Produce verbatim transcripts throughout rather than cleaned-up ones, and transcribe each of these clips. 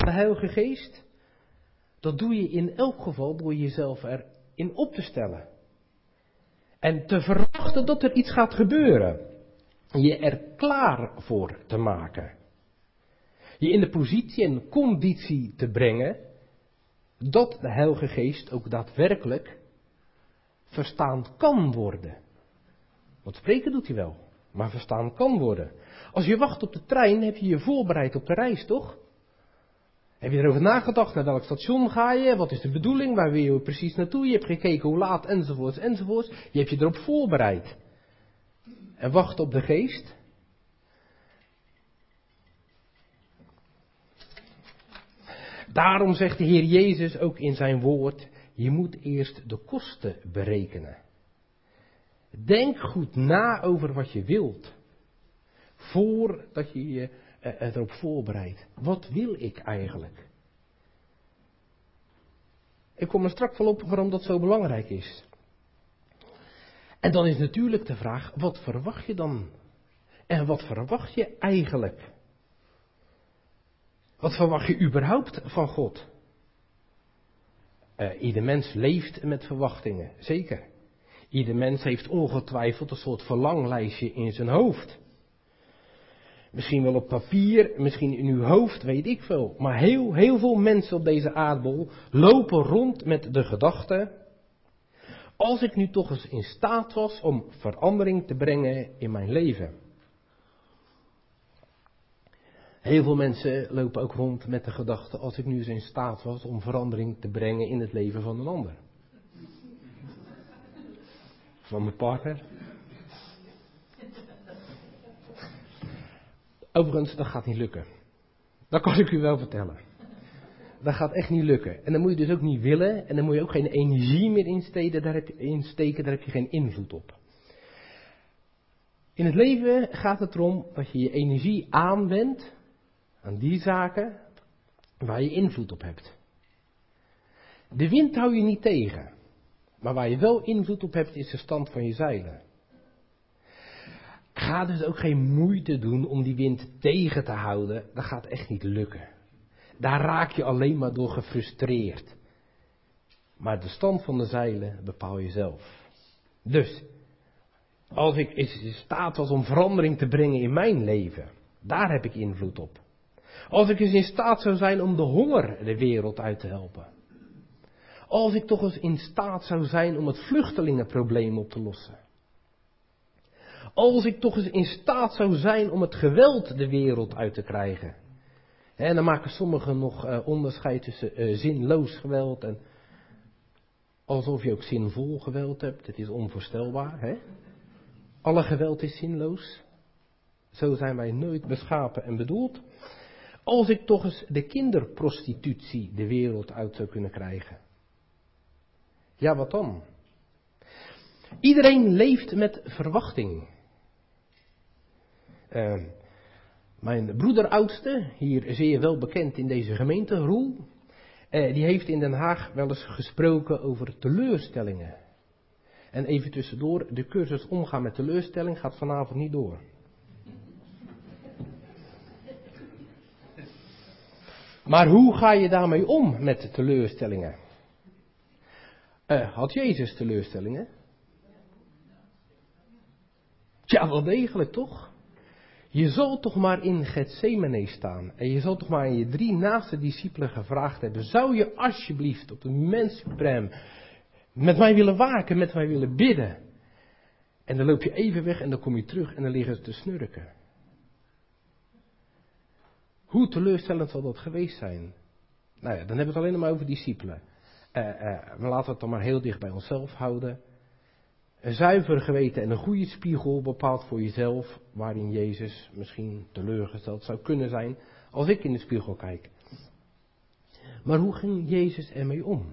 de Heilige Geest? Dat doe je in elk geval door jezelf erin op te stellen. En te verwachten dat er iets gaat gebeuren. Je er klaar voor te maken. Je in de positie en conditie te brengen dat de Heilige Geest ook daadwerkelijk verstaan kan worden. Want spreken doet hij wel, maar verstaan kan worden. Als je wacht op de trein, heb je je voorbereid op de reis, toch? Heb je erover nagedacht, naar welk station ga je, wat is de bedoeling, waar wil je precies naartoe, je hebt gekeken hoe laat, enzovoorts, enzovoorts. Je hebt je erop voorbereid. En wacht op de Geest. Daarom zegt de Heer Jezus ook in zijn woord, je moet eerst de kosten berekenen. Denk goed na over wat je wilt, voordat je je erop voorbereidt. Wat wil ik eigenlijk? Ik kom er straks wel op waarom dat zo belangrijk is. En dan is natuurlijk de vraag, wat verwacht je dan? En wat verwacht je eigenlijk? Wat verwacht je überhaupt van God? Uh, ieder mens leeft met verwachtingen, zeker. Ieder mens heeft ongetwijfeld een soort verlanglijstje in zijn hoofd. Misschien wel op papier, misschien in uw hoofd, weet ik veel. Maar heel, heel veel mensen op deze aardbol lopen rond met de gedachte, als ik nu toch eens in staat was om verandering te brengen in mijn leven. Heel veel mensen lopen ook rond met de gedachte, als ik nu eens in staat was om verandering te brengen in het leven van een ander. Van mijn partner. Overigens, dat gaat niet lukken. Dat kan ik u wel vertellen. Dat gaat echt niet lukken. En dan moet je dus ook niet willen. En dan moet je ook geen energie meer insteken. Daar heb je, insteken, daar heb je geen invloed op. In het leven gaat het erom dat je je energie aanwendt aan die zaken waar je invloed op hebt. De wind hou je niet tegen. Maar waar je wel invloed op hebt is de stand van je zeilen. Ga dus ook geen moeite doen om die wind tegen te houden. Dat gaat echt niet lukken. Daar raak je alleen maar door gefrustreerd. Maar de stand van de zeilen bepaal je zelf. Dus, als ik in staat was om verandering te brengen in mijn leven, daar heb ik invloed op. Als ik eens in staat zou zijn om de honger de wereld uit te helpen. Als ik toch eens in staat zou zijn om het vluchtelingenprobleem op te lossen. Als ik toch eens in staat zou zijn om het geweld de wereld uit te krijgen. En dan maken sommigen nog uh, onderscheid tussen uh, zinloos geweld en alsof je ook zinvol geweld hebt. Het is onvoorstelbaar. Hè? Alle geweld is zinloos. Zo zijn wij nooit beschapen en bedoeld. Als ik toch eens de kinderprostitutie de wereld uit zou kunnen krijgen. Ja, wat dan? Iedereen leeft met verwachting. Uh, mijn broederoudste, hier zeer wel bekend in deze gemeente, Roel, uh, die heeft in Den Haag wel eens gesproken over teleurstellingen. En even tussendoor, de cursus omgaan met teleurstelling gaat vanavond niet door. Maar hoe ga je daarmee om met teleurstellingen? Uh, had Jezus teleurstellingen? Ja, wel degelijk toch? Je zal toch maar in Getsemane staan. En je zal toch maar aan je drie naaste discipelen gevraagd hebben. Zou je alsjeblieft op de mens suprem met mij willen waken, met mij willen bidden? En dan loop je even weg en dan kom je terug en dan liggen ze te snurken. Hoe teleurstellend zal dat geweest zijn? Nou ja, dan hebben we het alleen maar over discipelen. Uh, uh, we laten het dan maar heel dicht bij onszelf houden. Een zuiver geweten en een goede spiegel bepaalt voor jezelf waarin Jezus misschien teleurgesteld zou kunnen zijn als ik in de spiegel kijk. Maar hoe ging Jezus ermee om?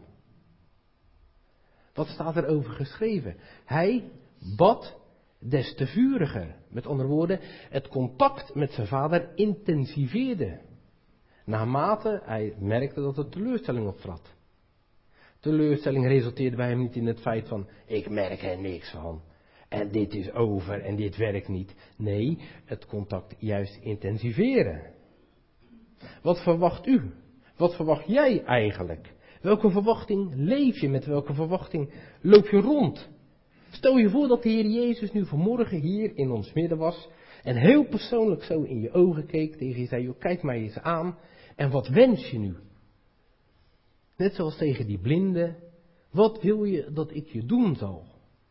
Wat staat er over geschreven? Hij bad des te vuriger. Met andere woorden, het contact met zijn vader intensiveerde. Naarmate hij merkte dat er teleurstelling optrad. Teleurstelling resulteerde bij hem niet in het feit van, ik merk er niks van. En dit is over en dit werkt niet. Nee, het contact juist intensiveren. Wat verwacht u? Wat verwacht jij eigenlijk? Welke verwachting leef je? Met welke verwachting loop je rond? Stel je voor dat de Heer Jezus nu vanmorgen hier in ons midden was en heel persoonlijk zo in je ogen keek, tegen je zei, joh, kijk mij eens aan en wat wens je nu? Net zoals tegen die blinde, wat wil je dat ik je doen zal?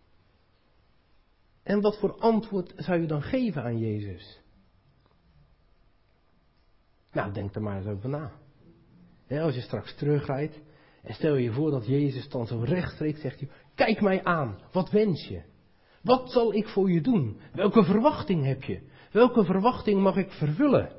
En wat voor antwoord zou je dan geven aan Jezus? Nou, denk er maar eens over na. He, als je straks terugrijdt en stel je voor dat Jezus dan zo rechtstreeks zegt, kijk mij aan, wat wens je? Wat zal ik voor je doen? Welke verwachting heb je? Welke verwachting mag ik vervullen?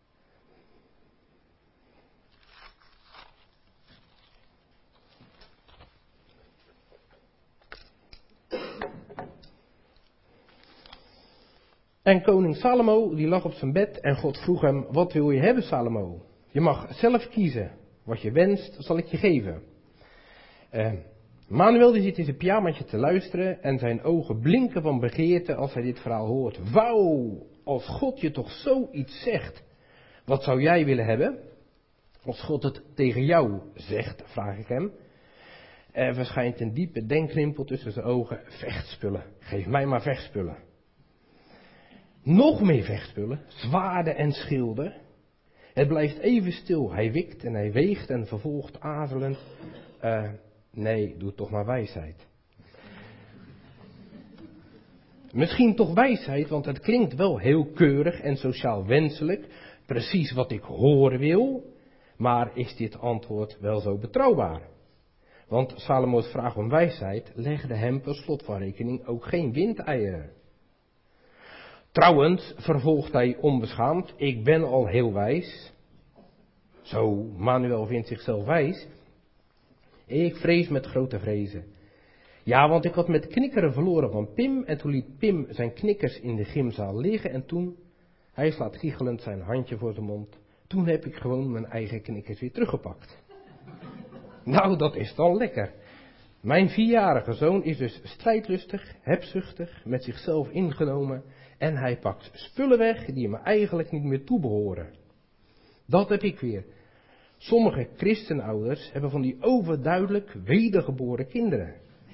En koning Salomo, die lag op zijn bed en God vroeg hem, wat wil je hebben, Salomo? Je mag zelf kiezen. Wat je wenst, zal ik je geven. Uh, Manuel die zit in zijn pyjamaatje te luisteren en zijn ogen blinken van begeerte als hij dit verhaal hoort. Wauw, als God je toch zoiets zegt. Wat zou jij willen hebben? Als God het tegen jou zegt, vraag ik hem. Er verschijnt een diepe denkrimpel tussen zijn ogen. Vechtspullen, geef mij maar vechtspullen. Nog meer vechtspullen, zwaarden en schilden. Het blijft even stil. Hij wikt en hij weegt en vervolgt aarzelend. Uh, nee, doe toch maar wijsheid. Misschien toch wijsheid, want het klinkt wel heel keurig en sociaal wenselijk. Precies wat ik horen wil. Maar is dit antwoord wel zo betrouwbaar? Want Salomo's vraag om wijsheid legde hem per slot van rekening ook geen windeieren. Trouwens, vervolgt hij onbeschaamd, ik ben al heel wijs. Zo, Manuel vindt zichzelf wijs. Ik vrees met grote vrezen. Ja, want ik had met knikkeren verloren van Pim en toen liet Pim zijn knikkers in de gymzaal liggen en toen, hij slaat giechelend zijn handje voor zijn mond, toen heb ik gewoon mijn eigen knikkers weer teruggepakt. Nou, dat is dan lekker. Mijn vierjarige zoon is dus strijdlustig, hebzuchtig, met zichzelf ingenomen en hij pakt spullen weg die hem eigenlijk niet meer toebehoren. Dat heb ik weer. Sommige christenouders hebben van die overduidelijk wedergeboren kinderen.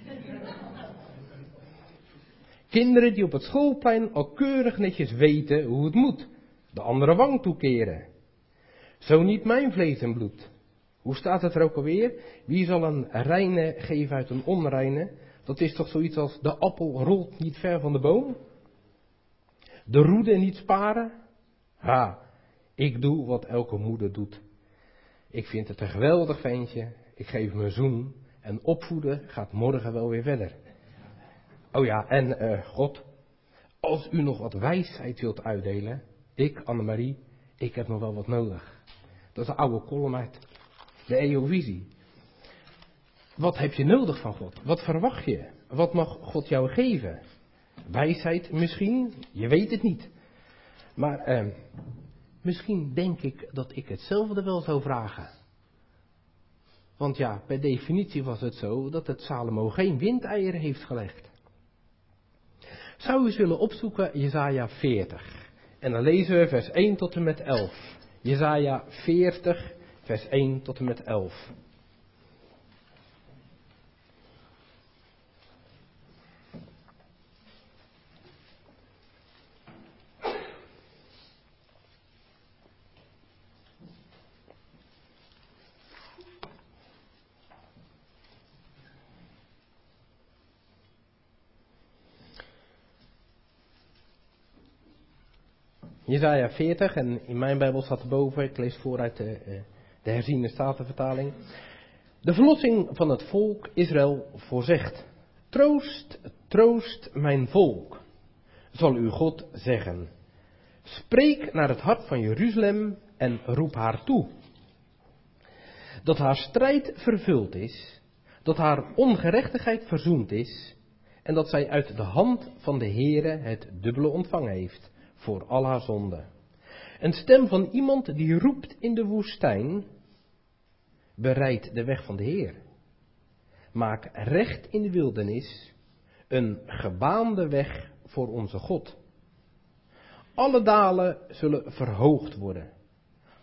Kinderen die op het schoolplein al keurig netjes weten hoe het moet. De andere wang toekeren. Zo niet mijn vlees en bloed. Hoe staat het er ook alweer? Wie zal een reine geven uit een onreine? Dat is toch zoiets als de appel rolt niet ver van de boom? De roede niet sparen? Ha, ik doe wat elke moeder doet. Ik vind het een geweldig ventje. Ik geef hem een zoen. En opvoeden gaat morgen wel weer verder. Oh ja, en uh, God, als u nog wat wijsheid wilt uitdelen, ik, Annemarie, ik heb nog wel wat nodig. Dat is een oude column uit de Eovisie. Wat heb je nodig van God? Wat verwacht je? Wat mag God jou geven? Wijsheid misschien? Je weet het niet. Maar uh, misschien denk ik dat ik hetzelfde wel zou vragen. Want ja, per definitie was het zo dat het Salomo geen windeieren heeft gelegd. Zou u eens willen opzoeken Jesaja veertig. En dan lezen we vers één tot en met elf. Jesaja veertig, vers één tot en met elf. Jesaja veertig, en in mijn Bijbel staat erboven, ik lees vooruit de, de herziene statenvertaling. De verlossing van het volk Israël voorzegt. Troost, troost mijn volk, zal uw God zeggen. Spreek naar het hart van Jeruzalem en roep haar toe. Dat haar strijd vervuld is, dat haar ongerechtigheid verzoend is, en dat zij uit de hand van de Heere het dubbele ontvangen heeft. Voor al haar zonden. Een stem van iemand die roept in de woestijn. Bereid de weg van de Heer. Maak recht in de wildernis. Een gebaande weg voor onze God. Alle dalen zullen verhoogd worden.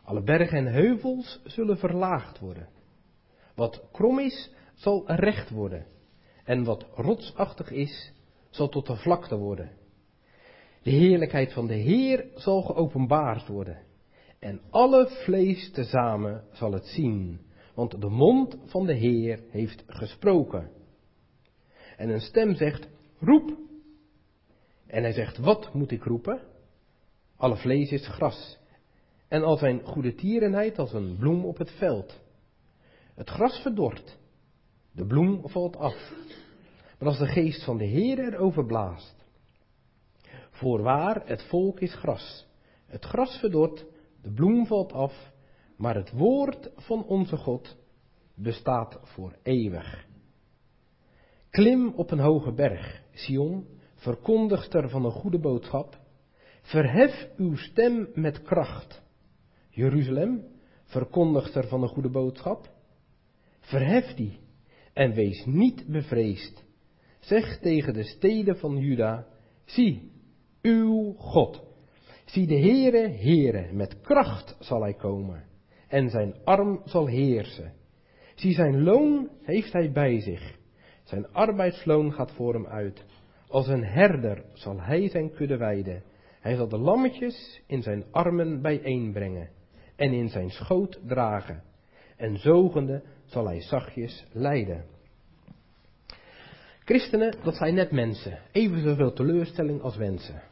Alle bergen en heuvels zullen verlaagd worden. Wat krom is, zal recht worden. En wat rotsachtig is, zal tot de vlakte worden. De heerlijkheid van de Heer zal geopenbaard worden. En alle vlees tezamen zal het zien. Want de mond van de Heer heeft gesproken. En een stem zegt, roep. En hij zegt, wat moet ik roepen? Alle vlees is gras. En al zijn goede tierenheid als een bloem op het veld. Het gras verdort. De bloem valt af. Maar als de geest van de Heer erover blaast. Voorwaar, het volk is gras. Het gras verdort, de bloem valt af. Maar het woord van onze God bestaat voor eeuwig. Klim op een hoge berg, Sion, verkondigster van een goede boodschap. Verhef uw stem met kracht. Jeruzalem, verkondigster van een goede boodschap. Verhef die en wees niet bevreesd. Zeg tegen de steden van Juda, zie, uw God. Zie de Heere, Heere, met kracht zal hij komen. En zijn arm zal heersen. Zie, zijn loon heeft hij bij zich. Zijn arbeidsloon gaat voor hem uit. Als een herder zal hij zijn kudde weiden. Hij zal de lammetjes in zijn armen bijeenbrengen. En in zijn schoot dragen. En zogende zal hij zachtjes leiden. Christenen, dat zijn net mensen. Even zoveel teleurstelling als wensen.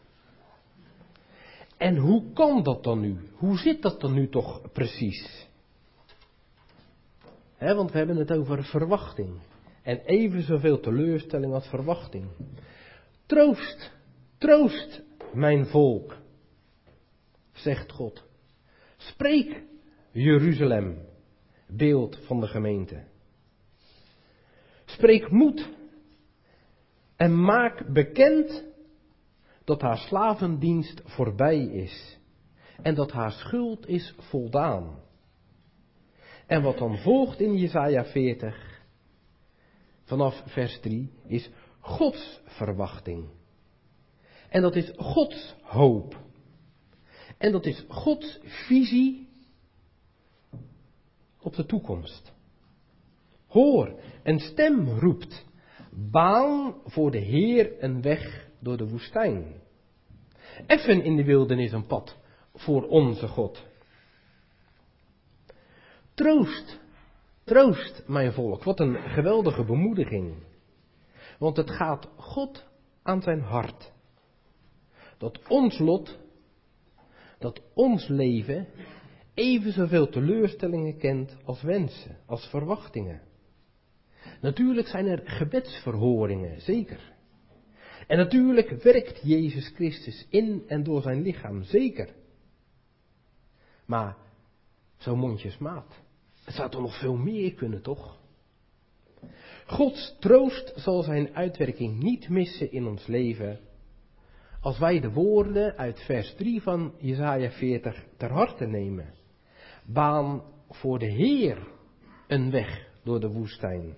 En hoe kan dat dan nu? Hoe zit dat dan nu toch precies? He, want we hebben het over verwachting. En even zoveel teleurstelling als verwachting. Troost, troost mijn volk, zegt God. Spreek, Jeruzalem, beeld van de gemeente. Spreek moed en maak bekend dat haar slavendienst voorbij is en dat haar schuld is voldaan. En wat dan volgt in Jesaja veertig, vanaf vers drie, is Gods verwachting. En dat is Gods hoop. En dat is Gods visie op de toekomst. Hoor, een stem roept, baan voor de Heer een weg door de woestijn. Effen in de wildernis een pad voor onze God. Troost, troost mijn volk. Wat een geweldige bemoediging. Want het gaat God aan zijn hart. Dat ons lot, dat ons leven even zoveel teleurstellingen kent als wensen, als verwachtingen. Natuurlijk zijn er gebedsverhoringen, zeker. En natuurlijk werkt Jezus Christus in en door zijn lichaam, zeker. Maar zo mondjesmaat. Het zou toch nog veel meer kunnen, toch? Gods troost zal zijn uitwerking niet missen in ons leven, als wij de woorden uit vers drie van Jesaja veertig ter harte nemen. Baan voor de Heer een weg door de woestijn.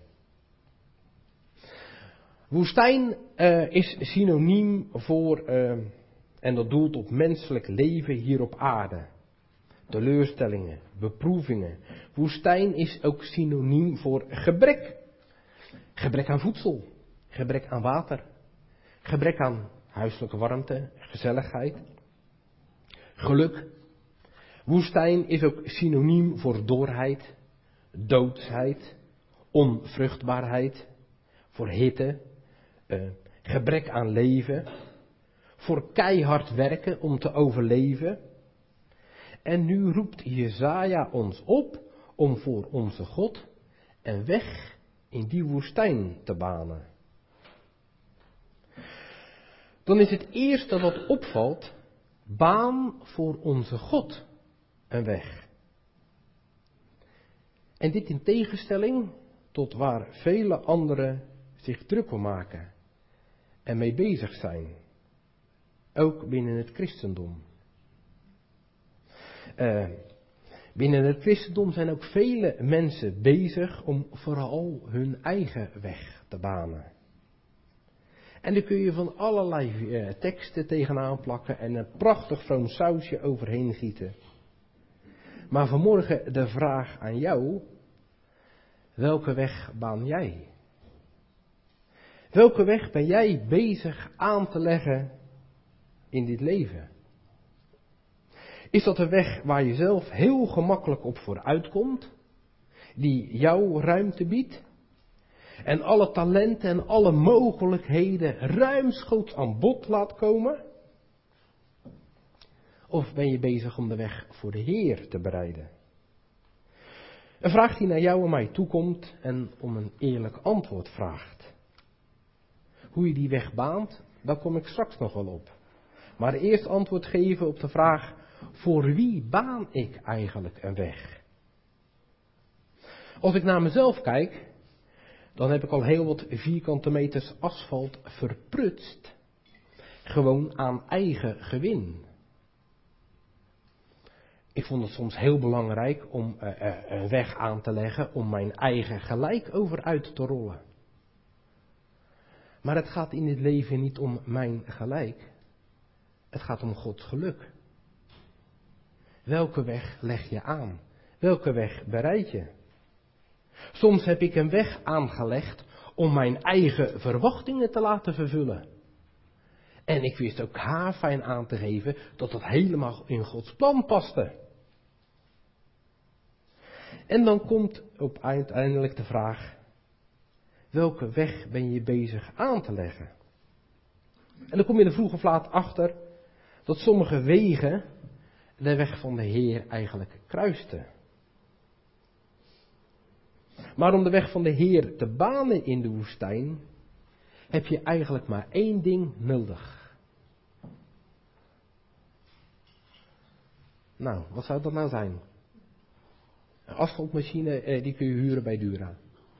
Woestijn uh, is synoniem voor, uh, en dat doelt op menselijk leven hier op aarde. Teleurstellingen, beproevingen. Woestijn is ook synoniem voor gebrek. Gebrek aan voedsel, gebrek aan water, gebrek aan huiselijke warmte, gezelligheid, geluk. Woestijn is ook synoniem voor dorheid, doodsheid, onvruchtbaarheid, voor hitte, uh, gebrek aan leven, voor keihard werken om te overleven. En nu roept Jesaja ons op om voor onze God een weg in die woestijn te banen. Dan is het eerste wat opvalt, baan voor onze God een weg. En dit in tegenstelling tot waar vele anderen zich druk om maken en mee bezig zijn. Ook binnen het christendom. Uh, binnen het christendom zijn ook vele mensen bezig om vooral hun eigen weg te banen. En daar kun je van allerlei uh, teksten tegenaan plakken en een prachtig vroom sausje overheen gieten. Maar vanmorgen de vraag aan jou, welke weg baan jij? Welke weg ben jij bezig aan te leggen in dit leven? Is dat een weg waar je zelf heel gemakkelijk op vooruit komt, die jou ruimte biedt en alle talenten en alle mogelijkheden ruimschoots aan bod laat komen? Of ben je bezig om de weg voor de Heer te bereiden? Een vraag die naar jou en mij toekomt en om een eerlijk antwoord vraagt. Hoe je die weg baant, daar kom ik straks nog wel op. Maar eerst antwoord geven op de vraag, voor wie baan ik eigenlijk een weg? Als ik naar mezelf kijk, dan heb ik al heel wat vierkante meters asfalt verprutst. Gewoon aan eigen gewin. Ik vond het soms heel belangrijk om uh, uh, een weg aan te leggen om mijn eigen gelijk over uit te rollen. Maar het gaat in dit leven niet om mijn gelijk. Het gaat om Gods geluk. Welke weg leg je aan? Welke weg bereid je? Soms heb ik een weg aangelegd om mijn eigen verwachtingen te laten vervullen. En ik wist ook haar fijn aan te geven dat dat helemaal in Gods plan paste. En dan komt op uiteindelijk de vraag, welke weg ben je bezig aan te leggen? En dan kom je er vroeg of laat achter dat sommige wegen de weg van de Heer eigenlijk kruisten. Maar om de weg van de Heer te banen in de woestijn, heb je eigenlijk maar één ding nodig. Nou, wat zou dat nou zijn? Een asfaltmachine, eh, die kun je huren bij Dura.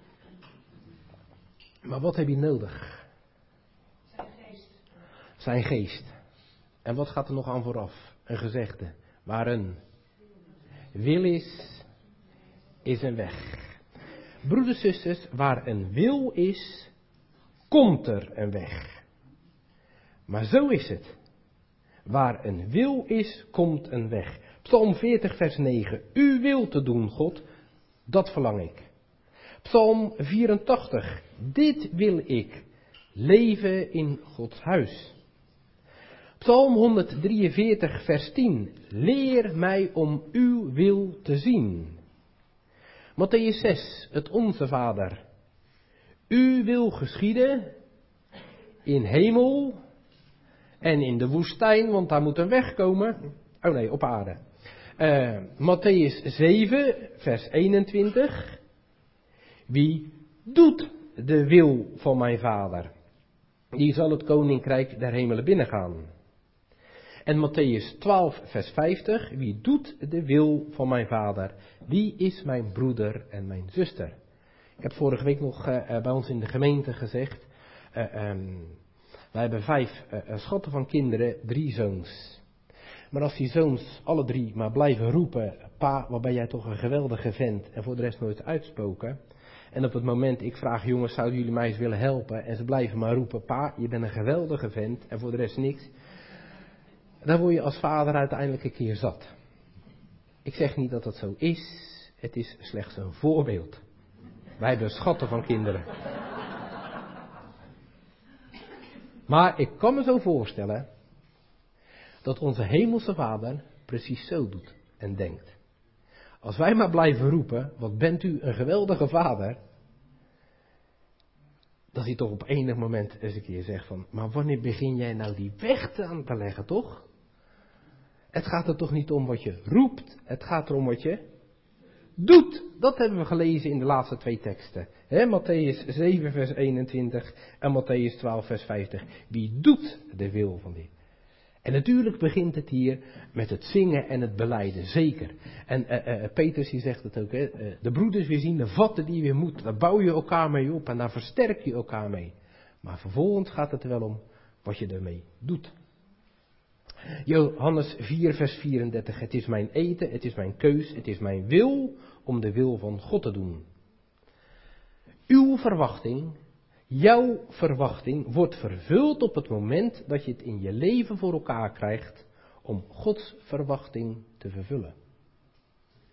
Maar wat heb je nodig? Zijn geest. Zijn geest. En wat gaat er nog aan vooraf? Een gezegde. Waar een wil is, is een weg. Broeders, zusters, waar een wil is, komt er een weg. Maar zo is het. Waar een wil is, komt een weg. Psalm veertig, vers negen. Uw wil te doen, God, dat verlang ik. Psalm vierentachtig. Dit wil ik. Leven in Gods huis. Psalm honderddrieënveertig, vers tien. Leer mij om uw wil te zien. Mattheüs zes, het Onze Vader. Uw wil geschieden in hemel en in de woestijn, want daar moet een weg komen. Oh nee, op aarde. Uh, Mattheüs zeven, vers eenentwintig. Wie doet de wil van mijn Vader? Die zal het koninkrijk der hemelen binnengaan. En Mattheüs twaalf, vers vijftig. Wie doet de wil van mijn Vader? Die is mijn broeder en mijn zuster. Ik heb vorige week nog uh, bij ons in de gemeente gezegd. Uh, um, wij hebben vijf uh, schatten van kinderen, drie zoons. Maar als die zoons alle drie maar blijven roepen, pa, wat ben jij toch een geweldige vent, en voor de rest nooit uitspoken. En op het moment ik vraag, jongens, zouden jullie mij eens willen helpen? En ze blijven maar roepen, pa, je bent een geweldige vent, en voor de rest niks. Dan word je als vader uiteindelijk een keer zat. Ik zeg niet dat dat zo is, het is slechts een voorbeeld. Wij hebben schatten van kinderen. Maar ik kan me zo voorstellen dat onze hemelse Vader precies zo doet en denkt. Als wij maar blijven roepen, wat bent u een geweldige vader, dat hij toch op enig moment eens een keer zegt van, maar wanneer begin jij nou die weg aan te leggen, toch? Het gaat er toch niet om wat je roept, het gaat erom wat je doet. Dat hebben we gelezen in de laatste twee teksten. He, Mattheüs zeven vers eenentwintig en Mattheüs twaalf vers vijftig. Wie doet de wil van die? En natuurlijk begint het hier met het zingen en het belijden, zeker. En uh, uh, Petrus die zegt het ook, hè, uh, de broeders weer zien de vatten die je weer moet. Daar bouw je elkaar mee op en daar versterk je elkaar mee. Maar vervolgens gaat het er wel om wat je ermee doet. Johannes vier vers vierendertig. Het is mijn eten, het is mijn keus, het is mijn wil om de wil van God te doen. Uw verwachting, jouw verwachting wordt vervuld op het moment dat je het in je leven voor elkaar krijgt om Gods verwachting te vervullen.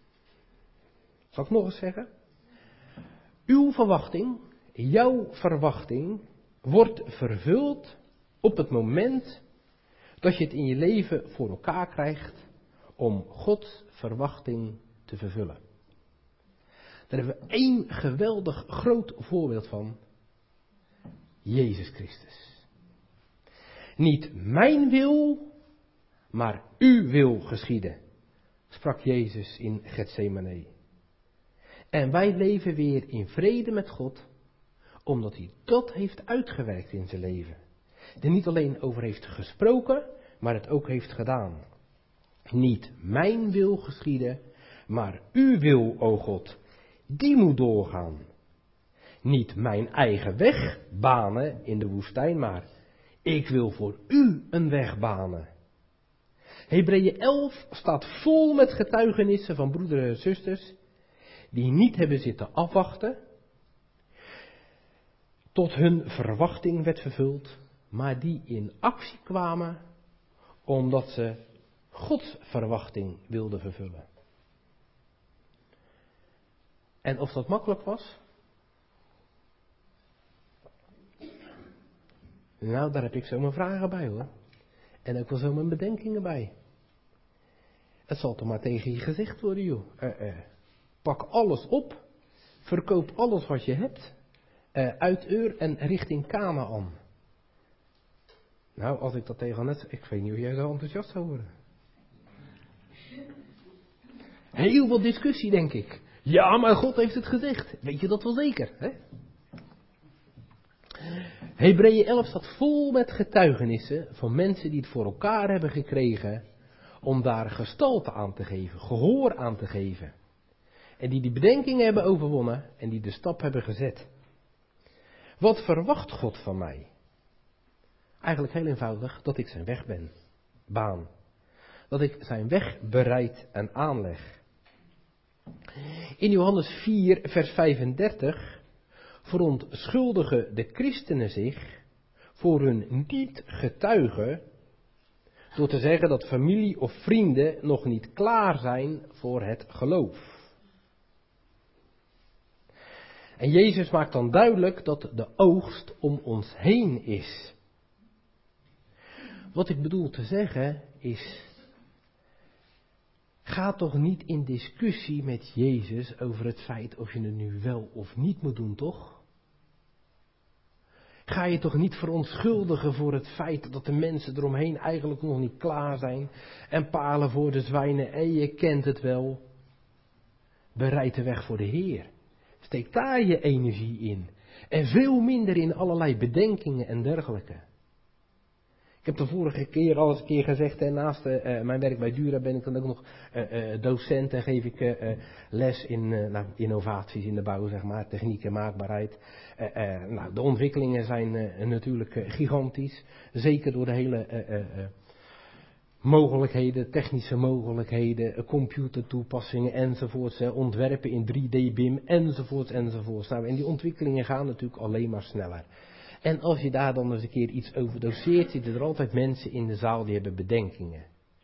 Zal ik nog eens zeggen? Uw verwachting, jouw verwachting, wordt vervuld op het moment dat je het in je leven voor elkaar krijgt om Gods verwachting te vervullen. Daar hebben we één geweldig groot voorbeeld van. Jezus Christus. Niet mijn wil, maar uw wil geschieden, sprak Jezus in Getsemane. En wij leven weer in vrede met God, omdat hij dat heeft uitgewerkt in zijn leven. Er niet alleen over heeft gesproken, maar het ook heeft gedaan. Niet mijn wil geschieden, maar uw wil, o God, die moet doorgaan. Niet mijn eigen weg banen in de woestijn, maar ik wil voor u een weg banen. Hebreeën elf staat vol met getuigenissen van broeders en zusters die niet hebben zitten afwachten tot hun verwachting werd vervuld, maar die in actie kwamen omdat ze Gods verwachting wilden vervullen. En of dat makkelijk was? Nou, daar heb ik zo mijn vragen bij hoor. En ook wel zo mijn bedenkingen bij. Het zal toch maar tegen je gezegd worden joh. Uh, uh, pak alles op. Verkoop alles wat je hebt. Uh, uit Ur en richting Kanaan. Nou, als ik dat tegen net, ik weet niet of jij zo enthousiast zou worden. Heel veel discussie denk ik. Ja, maar God heeft het gezegd. Weet je dat wel zeker, hè? Hebreeën elf staat vol met getuigenissen van mensen die het voor elkaar hebben gekregen om daar gestalte aan te geven, gehoor aan te geven. En die die bedenkingen hebben overwonnen en die de stap hebben gezet. Wat verwacht God van mij? Eigenlijk heel eenvoudig, dat ik zijn weg ben, baan. Dat ik zijn weg bereid en aanleg. In Johannes vier, vers vijfendertig verontschuldigen de christenen zich voor hun niet getuigen door te zeggen dat familie of vrienden nog niet klaar zijn voor het geloof. En Jezus maakt dan duidelijk dat de oogst om ons heen is. Wat ik bedoel te zeggen is, ga toch niet in discussie met Jezus over het feit of je het nu wel of niet moet doen, toch? Ga je toch niet verontschuldigen voor het feit dat de mensen eromheen eigenlijk nog niet klaar zijn en palen voor de zwijnen en je kent het wel. Bereid de weg voor de Heer. Steek daar je energie in. En veel minder in allerlei bedenkingen en dergelijke. Ik heb de vorige keer al eens een keer gezegd, en naast uh, mijn werk bij Dura ben ik dan ook nog uh, uh, docent en geef ik uh, uh, les in uh, nou, innovaties in de bouw, zeg maar, techniek en maakbaarheid. Uh, uh, nou, de ontwikkelingen zijn uh, natuurlijk uh, gigantisch, zeker door de hele uh, uh, uh, mogelijkheden, technische mogelijkheden, uh, computertoepassingen enzovoorts, uh, ontwerpen in drie D B I M enzovoorts enzovoorts. Nou, en die ontwikkelingen gaan natuurlijk alleen maar sneller. En als je daar dan eens een keer iets over doseert, zitten er altijd mensen in de zaal die hebben bedenkingen.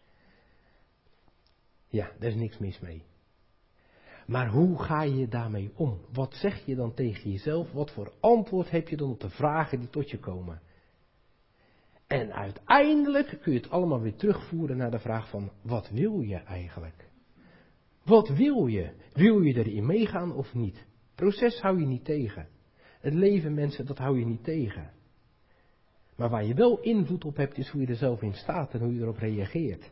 Ja, daar is niks mis mee. Maar hoe ga je daarmee om? Wat zeg je dan tegen jezelf? Wat voor antwoord heb je dan op de vragen die tot je komen? En uiteindelijk kun je het allemaal weer terugvoeren naar de vraag van, wat wil je eigenlijk? Wat wil je? Wil je erin meegaan of niet? Het proces hou je niet tegen. Het leven, mensen, dat hou je niet tegen. Maar waar je wel invloed op hebt, is hoe je er zelf in staat en hoe je erop reageert.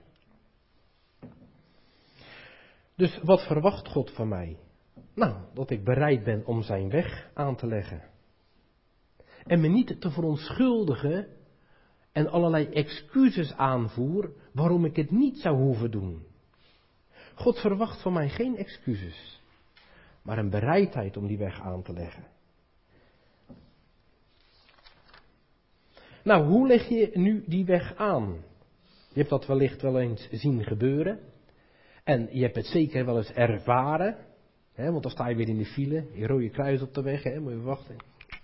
Dus wat verwacht God van mij? Nou, dat ik bereid ben om zijn weg aan te leggen. En me niet te verontschuldigen en allerlei excuses aanvoer waarom ik het niet zou hoeven doen. God verwacht van mij geen excuses, maar een bereidheid om die weg aan te leggen. Nou, hoe leg je nu die weg aan? Je hebt dat wellicht wel eens zien gebeuren. En je hebt het zeker wel eens ervaren. Hè, want dan sta je weer in de file. Je rode kruis op de weg. Hè, moet je wachten.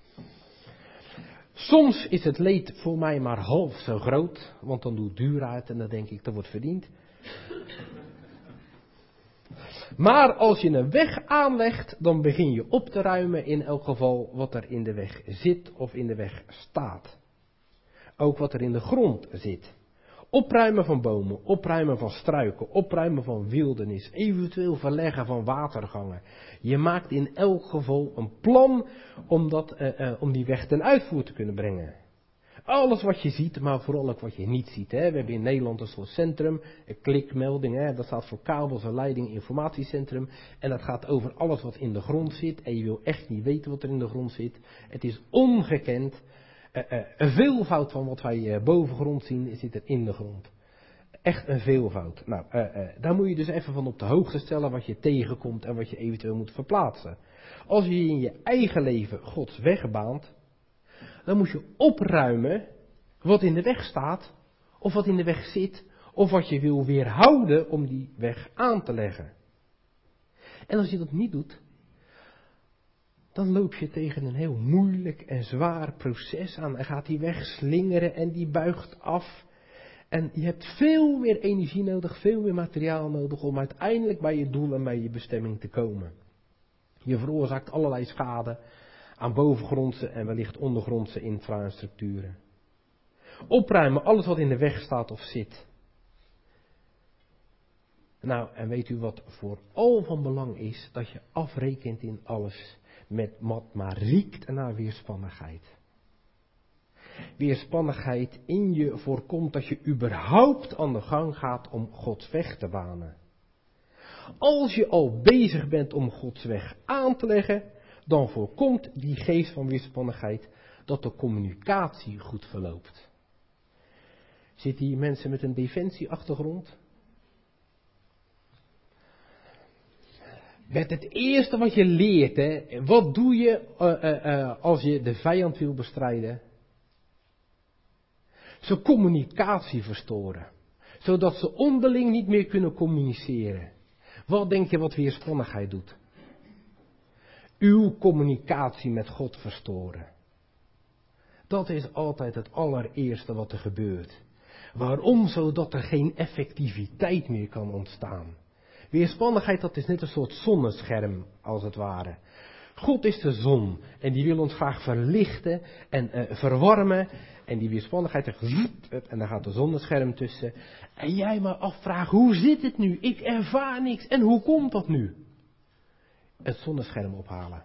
Soms is het leed voor mij maar half zo groot. Want dan doet Dura het en dan denk ik, dat wordt verdiend. Maar als je een weg aanlegt, dan begin je op te ruimen in elk geval wat er in de weg zit of in de weg staat. Ook wat er in de grond zit. Opruimen van bomen, opruimen van struiken, opruimen van wildernis, eventueel verleggen van watergangen. Je maakt in elk geval een plan om, dat, uh, uh, om die weg ten uitvoer te kunnen brengen. Alles wat je ziet, maar vooral ook wat je niet ziet. Hè. We hebben in Nederland een soort centrum, een klikmelding, hè. Dat staat voor kabels en leiding informatiecentrum. En dat gaat over alles wat in de grond zit. En je wil echt niet weten wat er in de grond zit. Het is ongekend. Uh, uh, een veelvoud van wat wij uh, bovengrond zien, zit er in de grond. Echt een veelvoud. Nou, uh, uh, daar moet je dus even van op de hoogte stellen wat je tegenkomt en wat je eventueel moet verplaatsen. Als je in je eigen leven Gods weg baant, dan moet je opruimen wat in de weg staat, of wat in de weg zit, of wat je wil weerhouden om die weg aan te leggen. En als je dat niet doet, dan loop je tegen een heel moeilijk en zwaar proces aan. En gaat die weg slingeren en die buigt af. En je hebt veel meer energie nodig, veel meer materiaal nodig om uiteindelijk bij je doel en bij je bestemming te komen. Je veroorzaakt allerlei schade aan bovengrondse en wellicht ondergrondse infrastructuren. Opruimen alles wat in de weg staat of zit. Nou, en weet u wat vooral van belang is? Dat je afrekent in alles met wat maar riekt naar weerspannigheid. Weerspannigheid in je voorkomt dat je überhaupt aan de gang gaat om Gods weg te banen. Als je al bezig bent om Gods weg aan te leggen, dan voorkomt die geest van weerspannigheid dat de communicatie goed verloopt. Zitten hier mensen met een defensieachtergrond? Met het eerste wat je leert, hè, wat doe je uh, uh, uh, als je de vijand wil bestrijden? Ze communicatie verstoren, zodat ze onderling niet meer kunnen communiceren. Wat denk je wat weerspannigheid doet? Uw communicatie met God verstoren. Dat is altijd het allereerste wat er gebeurt. Waarom? Zodat er geen effectiviteit meer kan ontstaan. Weerspannigheid, dat is net een soort zonnescherm, als het ware. God is de zon en die wil ons graag verlichten en uh, verwarmen. En die weerspannigheid, en daar gaat de zonnescherm tussen. En jij maar afvragen, hoe zit het nu? Ik ervaar niks. En hoe komt dat nu? Het zonnescherm ophalen.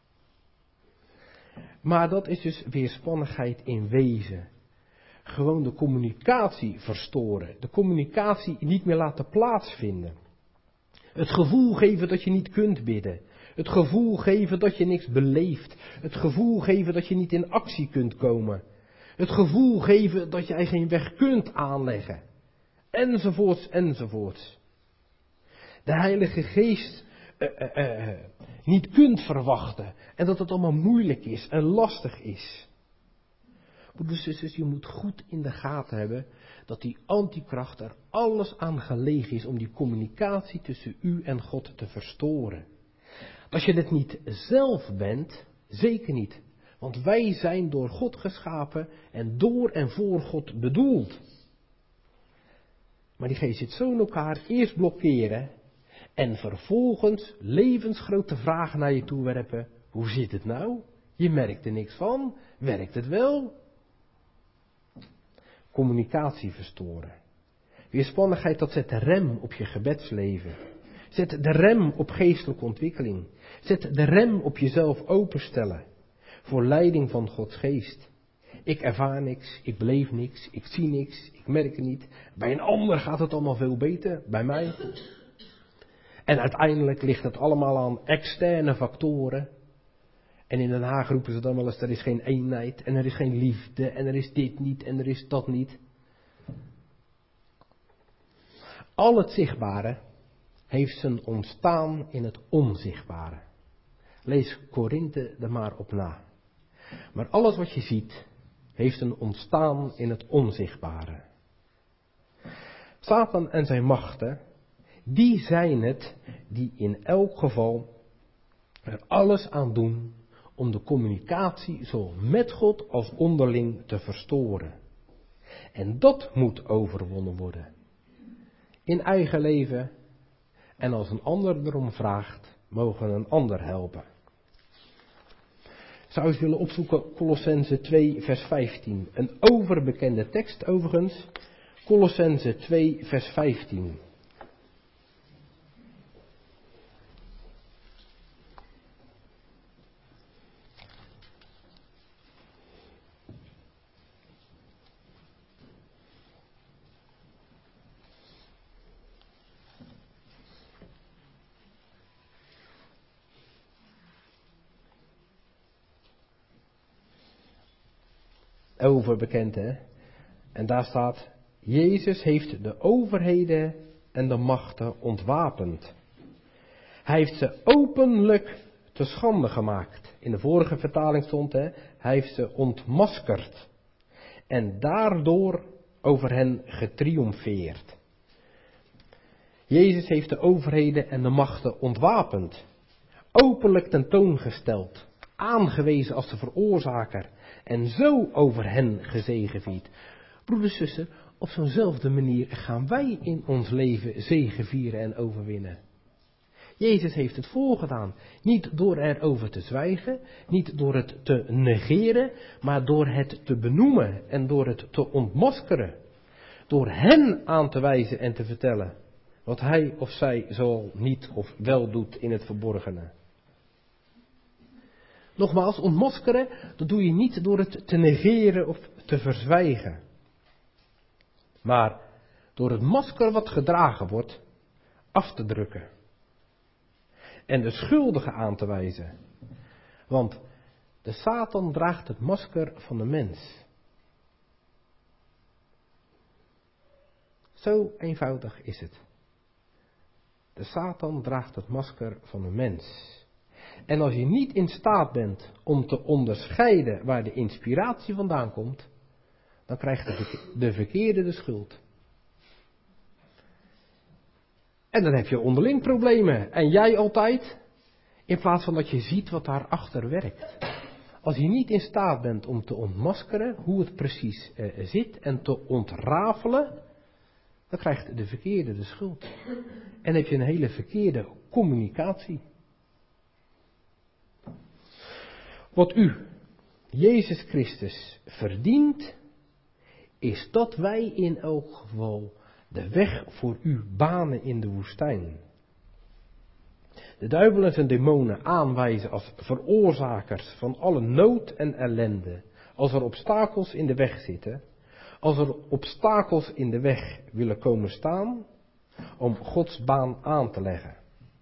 Maar dat is dus weerspannigheid in wezen. Gewoon de communicatie verstoren. De communicatie niet meer laten plaatsvinden. Het gevoel geven dat je niet kunt bidden. Het gevoel geven dat je niks beleeft. Het gevoel geven dat je niet in actie kunt komen. Het gevoel geven dat jij geen weg kunt aanleggen. Enzovoorts, enzovoorts. De Heilige Geest uh, uh, uh, niet kunt verwachten. En dat het allemaal moeilijk is en lastig is. Broeders en zusters, je moet goed in de gaten hebben dat die antikracht er alles aan gelegen is om die communicatie tussen u en God te verstoren. Als je het niet zelf bent, zeker niet. Want wij zijn door God geschapen en door en voor God bedoeld. Maar die geest zit zo in elkaar, eerst blokkeren en vervolgens levensgrote vragen naar je toe werpen. Hoe zit het nou? Je merkt er niks van. Werkt het wel? Communicatie verstoren. Weerspannigheid, dat zet de rem op je gebedsleven. Zet de rem op geestelijke ontwikkeling. Zet de rem op jezelf openstellen. Voor leiding van Gods geest. Ik ervaar niks, ik beleef niks, ik zie niks, ik merk het niet. Bij een ander gaat het allemaal veel beter, bij mij. En uiteindelijk ligt het allemaal aan externe factoren. En in Den Haag roepen ze dan wel eens, er is geen eenheid en er is geen liefde en er is dit niet en er is dat niet. Al het zichtbare heeft zijn ontstaan in het onzichtbare. Lees Korinthe er maar op na. Maar alles wat je ziet, heeft een ontstaan in het onzichtbare. Satan en zijn machten, die zijn het die in elk geval er alles aan doen om de communicatie zowel met God als onderling te verstoren. En dat moet overwonnen worden. In eigen leven En als een ander erom vraagt, mogen we een ander helpen. Zou eens willen opzoeken Colossenzen twee vers vijftien. Een overbekende tekst overigens. Colossenzen twee vers vijftien. Overbekend, hè? En daar staat: Jezus heeft de overheden en de machten ontwapend. Hij heeft ze openlijk te schande gemaakt. In de vorige vertaling stond, hè, hij heeft ze ontmaskerd. En daardoor over hen getriomfeerd. Jezus heeft de overheden en de machten ontwapend. Openlijk tentoongesteld. Aangewezen als de veroorzaker. En zo over hen gezegevierd. Broeders, zussen, op zo'nzelfde manier gaan wij in ons leven zegevieren en overwinnen. Jezus heeft het voorgedaan. Niet door erover te zwijgen, niet door het te negeren, maar door het te benoemen en door het te ontmaskeren. Door hen aan te wijzen en te vertellen wat hij of zij zo niet of wel doet in het verborgene. Nogmaals, ontmaskeren, dat doe je niet door het te negeren of te verzwijgen. Maar door het masker wat gedragen wordt, af te drukken. En de schuldigen aan te wijzen. Want de Satan draagt het masker van de mens. Zo eenvoudig is het. De Satan draagt het masker van de mens. En als je niet in staat bent om te onderscheiden waar de inspiratie vandaan komt, dan krijgt de, verke- de verkeerde de schuld. En dan heb je onderling problemen. En jij altijd, in plaats van dat je ziet wat daarachter werkt. Als je niet in staat bent om te ontmaskeren hoe het precies eh, zit en te ontrafelen, dan krijgt de verkeerde de schuld. En heb je een hele verkeerde communicatie. Wat u, Jezus Christus, verdient, is dat wij in elk geval de weg voor u banen in de woestijn. De duivel en zijn demonen aanwijzen als veroorzakers van alle nood en ellende. Als er obstakels in de weg zitten, als er obstakels in de weg willen komen staan, om Gods baan aan te leggen.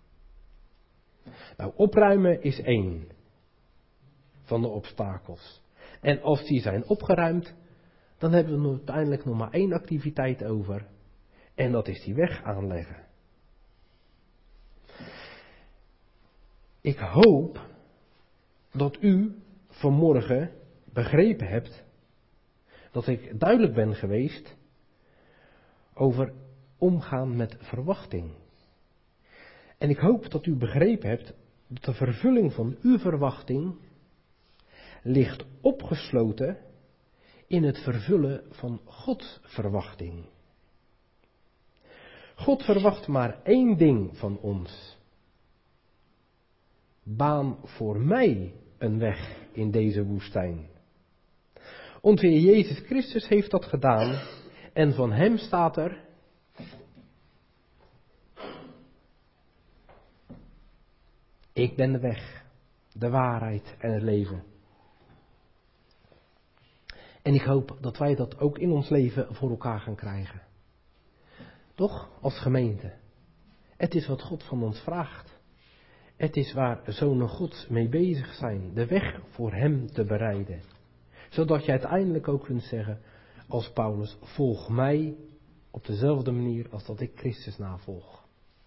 Nou, opruimen is één van de obstakels. En als die zijn opgeruimd, dan hebben we uiteindelijk nog maar één activiteit over. En dat is die weg aanleggen. Ik hoop dat u vanmorgen begrepen hebt dat ik duidelijk ben geweest over omgaan met verwachting. En ik hoop dat u begrepen hebt dat de vervulling van uw verwachting ligt opgesloten in het vervullen van Gods verwachting. God verwacht maar één ding van ons. Baan voor mij een weg in deze woestijn. Onze Heer Jezus Christus heeft dat gedaan en van hem staat er: ik ben de weg, de waarheid en het leven. En ik hoop dat wij dat ook in ons leven voor elkaar gaan krijgen. Toch, als gemeente. Het is wat God van ons vraagt. Het is waar zonen Gods mee bezig zijn. De weg voor hem te bereiden. Zodat je uiteindelijk ook kunt zeggen, als Paulus, volg mij op dezelfde manier als dat ik Christus navolg.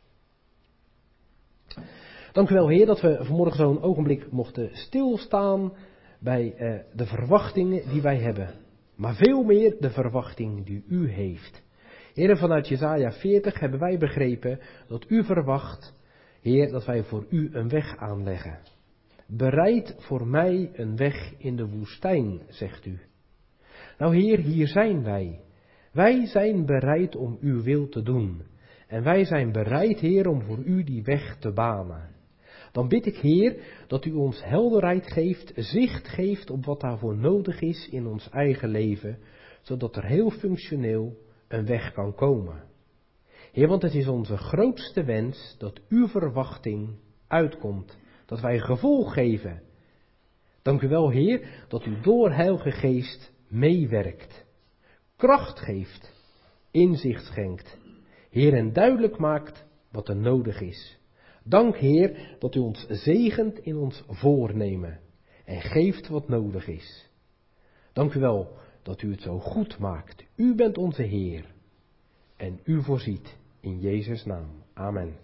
Dank u wel, Heer, dat we vanmorgen zo'n ogenblik mochten stilstaan bij eh, de verwachtingen die wij hebben. Maar veel meer de verwachting die u heeft. Heer, vanuit Jesaja veertig hebben wij begrepen dat u verwacht, Heer, dat wij voor u een weg aanleggen. Bereid voor mij een weg in de woestijn, zegt u. Nou Heer, hier zijn wij. Wij zijn bereid om uw wil te doen. En wij zijn bereid, Heer, om voor u die weg te banen. Dan bid ik, Heer, dat u ons helderheid geeft, zicht geeft op wat daarvoor nodig is in ons eigen leven, zodat er heel functioneel een weg kan komen. Heer, want het is onze grootste wens dat uw verwachting uitkomt, dat wij gevolg geven. Dank u wel, Heer, dat u door Heilige Geest meewerkt, kracht geeft, inzicht schenkt, Heer, en duidelijk maakt wat er nodig is. Dank, Heer, dat u ons zegent in ons voornemen en geeft wat nodig is. Dank u wel dat u het zo goed maakt. U bent onze Heer en u voorziet in Jezus' naam. Amen.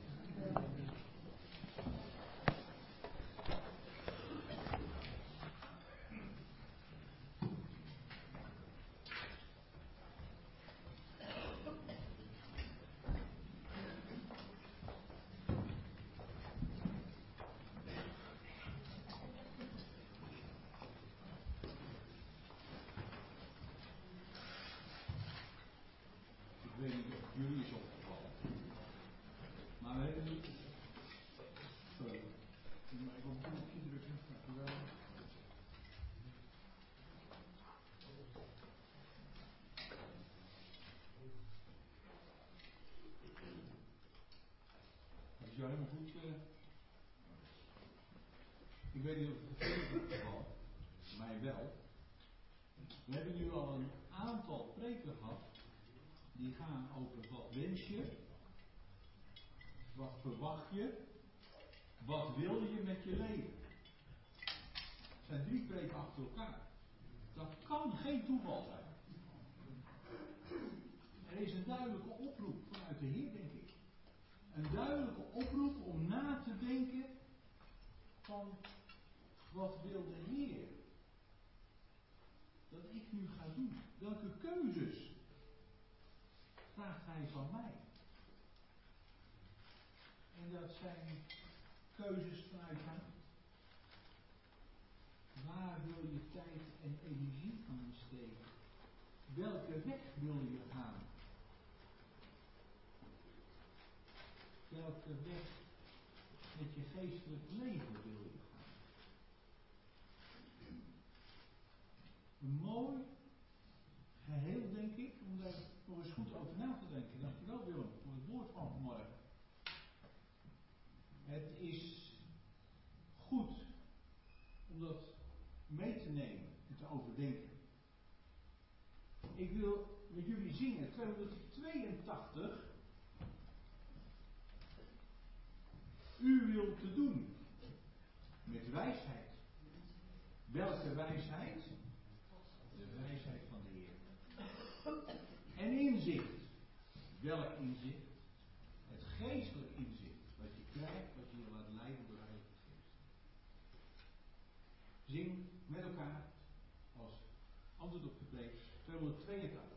Jullie is opgevallen. Maar we hebben niet. Sorry. Ik moet even op een knopje drukken. Dank u wel. Dat is jou helemaal goed. Uh... Ik weet niet of het veel is opgevallen. Mij wel. We hebben nu al een aantal preken gehad. Die gaan over wat wens je, wat verwacht je, wat wil je met je leven. Het zijn drie preken achter elkaar. Dat kan geen toeval zijn. Er is een duidelijke oproep vanuit de Heer, denk ik. Een duidelijke oproep om na te denken van wat wil de Heer dat ik nu ga doen? Welke keuzes vraagt hij van mij? En dat zijn keuzes vanuit hem. Waar wil je tijd en energie aan steken? Welke weg wil je gaan? Welke weg met je geestelijk leven wil je gaan? Een mooi geheel, denk ik, om daar nog eens goed over na te denken. Dankjewel, Willem, voor het woord van vanmorgen. Het is goed om dat mee te nemen en te overdenken. Ik wil met jullie zingen tweehonderdtweeëntachtig. U wilt te doen met wijsheid. Welke wijsheid? De wijsheid van de Heer. En inzicht. Welk inzicht? Het geestelijk inzicht. Wat je krijgt, wat je je laat leiden door de Heilige Geest. Zing met elkaar als antwoord op de preek tweehonderdtweeëntachtig.